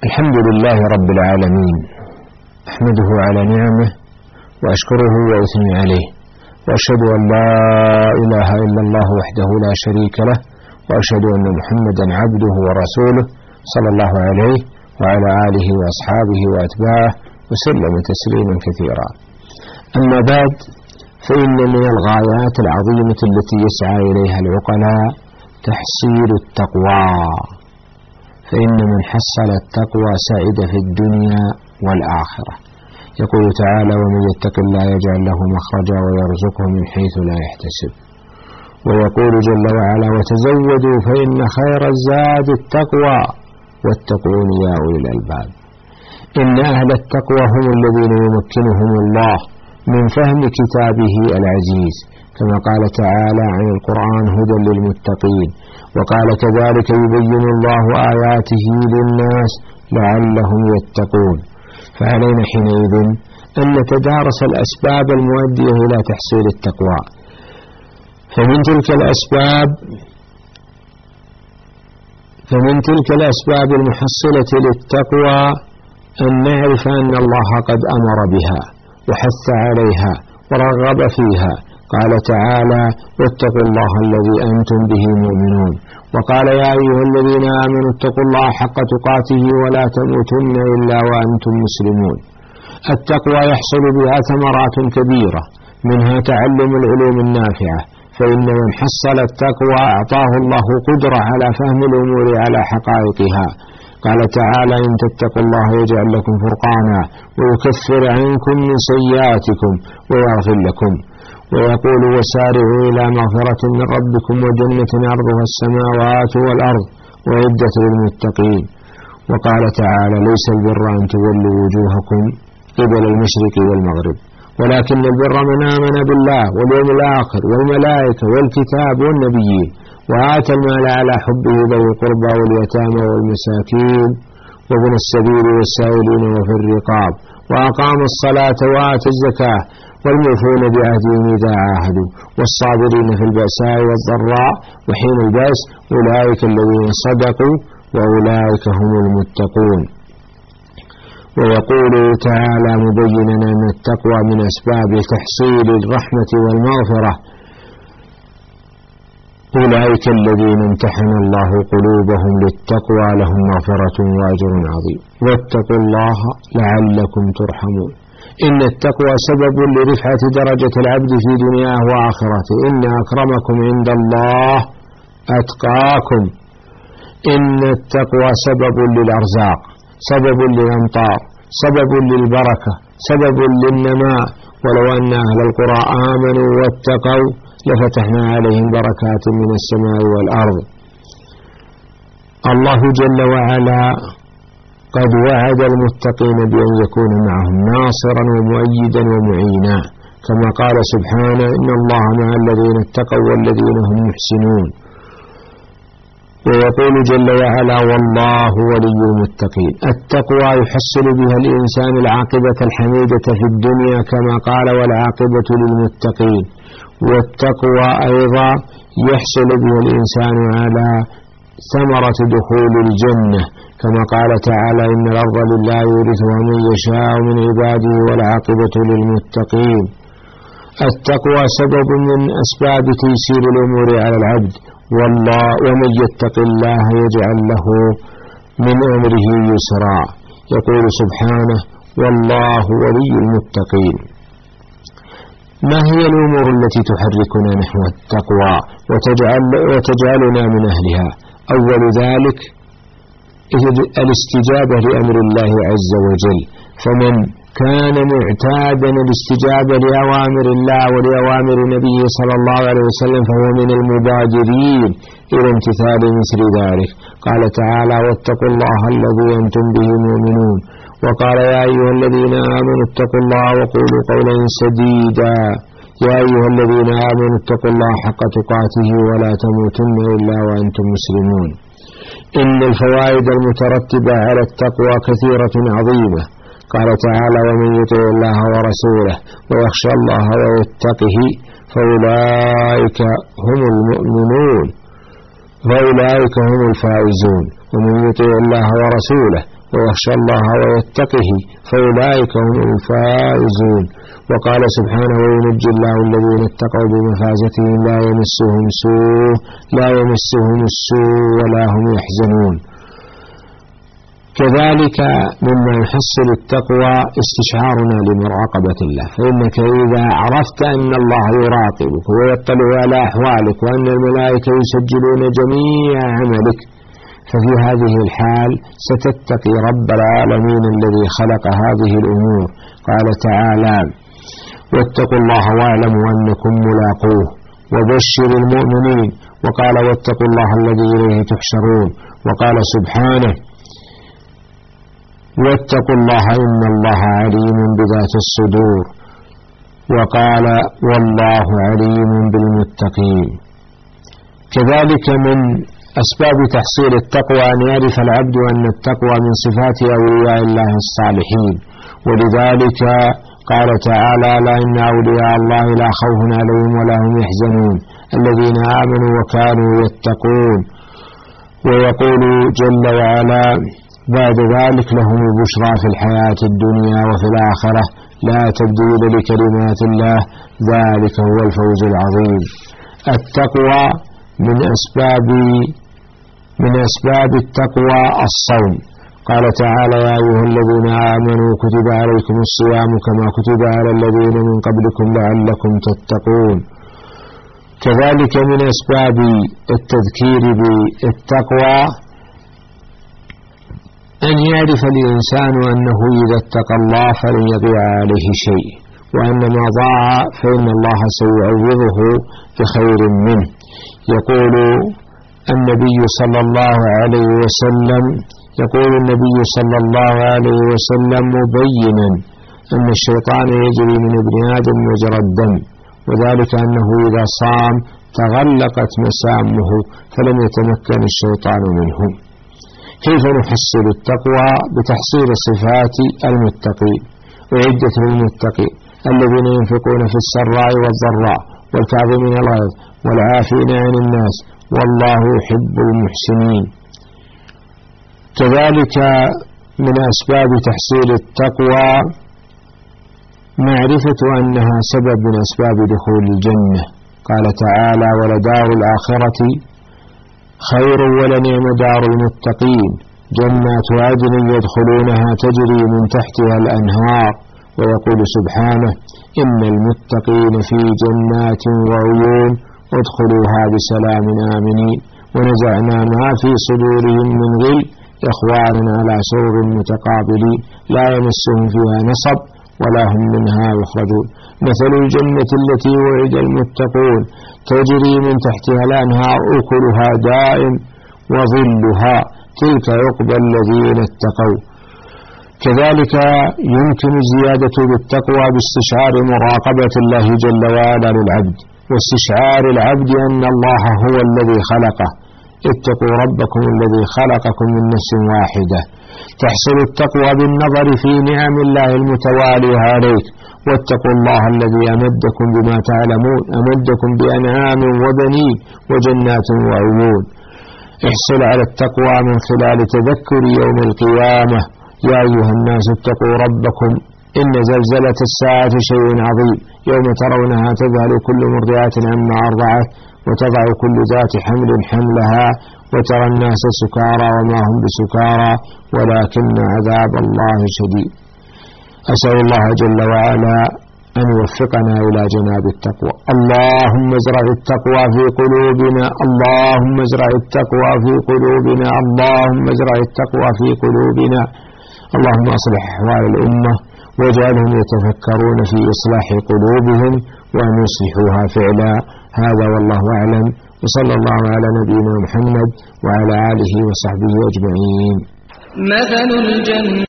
الحمد لله رب العالمين، أحمده على نعمه وأشكره وأثني عليه، وأشهد أن لا إله إلا الله وحده لا شريك له، وأشهد أن محمدا عبده ورسوله صلى الله عليه وعلى آله وأصحابه وأتباعه وسلم تسليما كثيرا. أما بعد، فإن من الغايات العظيمة التي يسعى إليها العقلاء تحصيل التقوى، فإن من حصل التقوى سعد في الدنيا والآخرة. يقول تعالى: ومن يتق الله يجعل له مخرجا ويرزقه من حيث لا يحتسب. ويقول جل وعلا: وتزودوا فإن خير الزاد التقوى واتقون يا أولي الألباب. إن أهل التقوى هم الذين يمكنهم الله من فهم كتابه العزيز، كما قال تعالى عن القرآن: هدى للمتقين. وقال: كذلك يبين الله آياته للناس لعلهم يتقون. فعلينا حينئذ أن نتدارس الأسباب المؤدية إلى تحصيل التقوى. فمن تلك الأسباب المحصلة للتقوى أن نعرف أن الله قد أمر بها وحث عليها ورغب فيها. قال تعالى: واتقوا الله الذي أنتم به مؤمنون. وقال: يا أيها الذين آمنوا اتقوا الله حق تقاته ولا تموتن إلا وأنتم مسلمون. التقوى يحصل بها ثمرات كبيرة، منها تعلم العلوم النافعة، فإن من حصل التقوى أعطاه الله قدرة على فهم الأمور على حقائقها. قال تعالى: إن تتقوا الله يجعل لكم فرقانا ويكفر عنكم من سيئاتكم ويغفر لكم. ويقول: وسارعوا إلى مغفرة من ربكم وجنة عرضها السماوات والأرض وعدة للمتقين. وقال تعالى: ليس البر أن تولوا وجوهكم قبل المشرق والمغرب، ولكن البر من آمن بالله واليوم الآخر والملائكة والكتاب والنبيين وآتى المال على حبه ذوي القربى واليتامى والمساكين وابن السبيل والسائلين وفي الرقاب، وأقام الصلاة وآتى الزكاة، والموفون بعهدهم إذا عاهدوا، والصابرين في البأساء والضراء وحين البأس، أولئك الذين صدقوا وأولئك هم المتقون. ويقول تعالى مبينا أن التقوى من أسباب تحصيل الرحمة والمغفرة: أولئك الذين امتحن الله قلوبهم للتقوى لهم مغفرة وأجر عظيم واتقوا الله لعلكم ترحمون. إن التقوى سبب لرفعة درجة العبد في دنياه وآخرته. إن أكرمكم عند الله أتقاكم. إن التقوى سبب للأرزاق، سبب للأمطار، سبب للبركة، سبب للنماء. ولو أن أهل القرى آمنوا واتقوا لفتحنا عليهم بركات من السماء والأرض. الله جل وعلا قد وعد المتقين بأن يكون معهم ناصرا ومؤيدا ومعينا، كما قال سبحانه: إن الله مع الذين اتقوا والذين هم محسنون. ويقول جل وعلا: والله ولي المتقين. التقوى يحصل بها الإنسان العاقبة الحميدة في الدنيا، كما قال: والعاقبة للمتقين. والتقوى أيضا يحصل بها الإنسان على ثمرة دخول الجنة، كما قال تعالى: إن الأرض لله يورثها من يشاء من عباده والعاقبة للمتقين. التقوى سبب من أسباب تيسير الأمور على العبد، ومن يتق الله يجعل له من أمره يسرا. يقول سبحانه: والله ولي المتقين. ما هي الأمور التي تحركنا نحو التقوى وتجعلنا من أهلها؟ أول ذلك الاستجابة لأمر الله عز وجل، فمن كان معتادا الاستجابة لأوامر الله ولأوامر نبيه صلى الله عليه وسلم فهو من المبادرين إلى امتثال مثل ذلك. قال تعالى: واتقوا الله الذي أنتم به مؤمنون. وقال: يا أيها الذين آمنوا اتقوا الله وقولوا قولا سديدا. يا أيها الذين آمنوا اتقوا الله حق تقاته ولا تموتن إلا وأنتم مسلمون. إن الفوائد المترتبة على التقوى كثيرة عظيمة. قال تعالى: ومن يطع الله ورسوله ويخشى الله ويتقه فأولئك هم المؤمنون وأولئك هم الفائزون. ومن يطع الله ورسوله ويخشى الله ويتقه فأولئك هم الفائزون. وقال سبحانه وينجي الله الذين اتقوا بمفازتهم لا يمسهم السوء ولا هم يحزنون. كذلك مما يحصل التقوى استشعارنا لمراقبة الله، فإنك إذا عرفت أن الله يراقبك ويطلع على أحوالك وأن الملائكة يسجلون جميع عملك، ففي هذه الحال ستتقي رب العالمين الذي خلق هذه الأمور. قال تعالى: واتقوا الله واعلموا أنكم ملاقوه وبشر المؤمنين. وقال: واتقوا الله الذي إليه تحشرون. وقال سبحانه: واتقوا الله إن الله عليم بذات الصدور. وقال: والله عليم بالمتقين. كذلك من أسباب تحصيل التقوى أن يعرف العبد أن التقوى من صفات أولياء الله الصالحين، ولذلك قال تعالى: لا إن أولياء الله لا خوف عليهم ولا هم يحزنون الذين آمنوا وكانوا يتقون. ويقول جل وعلا بعد ذلك: لهم البشرى في الحياة الدنيا وفي الآخرة لا تبديل لكلمات الله ذلك هو الفوز العظيم. التقوى من أسباب التقوى الصوم. قال تعالى: يا أيها الذين آمنوا كتب عليكم الصيام كما كتب على الذين من قبلكم لعلكم تتقون. كذلك من أسباب التذكير بالتقوى أن يعرف الإنسان أنه إذا اتقى الله فلن يضيع عليه شيء، وأن ما ضاع فإن الله سيعوضه بخير منه. يقول النبي صلى الله عليه وسلم مبينا أن الشيطان يجري من ابن آدم مجرى الدم، وذلك أنه إذا صام تغلقت مسامه فلم يتمكن الشيطان منه. كيف نحصل التقوى؟ بتحصيل صفات المتقين. أعدت للمتقين الذين ينفقون في السراء والضراء والكاظمين الغيظ والعافين عن الناس والله يحب المحسنين. كذلك من أسباب تحصيل التقوى معرفة أنها سبب من أسباب دخول الجنة. قال تعالى: ولدار الآخرة خير ولنعم دار المتقين جنات عدن يدخلونها تجري من تحتها الأنهار. ويقول سبحانه: إن المتقين في جنات وعيون ادخلوها بسلام آمنين ونزعنا ما في صدورهم من غل إخوانا على سرر متقابلين لا يمسهم فيها نصب ولا هم منها يخرجون. مثل الجنة التي وعد المتقون تجري من تحتها الأنهار أكلها دائم وظلها تلك عقبى الذين اتقوا. كذلك يمكن الزيادة بالتقوى باستشعار مراقبة الله جل وعلا للعبد، واستشعار العبد أن الله هو الذي خلقه. اتقوا ربكم الذي خلقكم من نفس واحدة. تحصل التقوى بالنظر في نعم الله المتوالية عليك. واتقوا الله الذي أمدكم بما تعلمون، أمدكم بأنعام وبنين وجنات وعيون. احصل على التقوى من خلال تذكر يوم القيامة. يا أيها الناس اتقوا ربكم إن زلزلة الساعة شيء عظيم يوم ترونها تذهل كل مرضعة عما أرضعت وتضع كل ذات حمل حملها وترى الناس سكارى وما هم بسكارى ولكن عذاب الله شديد. أسأل الله جل وعلا أن يوفقنا إلى جناب التقوى. اللهم ازرع التقوى في قلوبنا، اللهم ازرع التقوى في قلوبنا، اللهم ازرع التقوى في قلوبنا. اللهم أصلح أحوال الأمة واجعلهم يتفكرون في إصلاح قلوبهم وأن يصلحوها فعلا. هذا والله أعلم، وصلى الله على نبينا محمد وعلى آله وصحبه أجمعين. مثل الجنة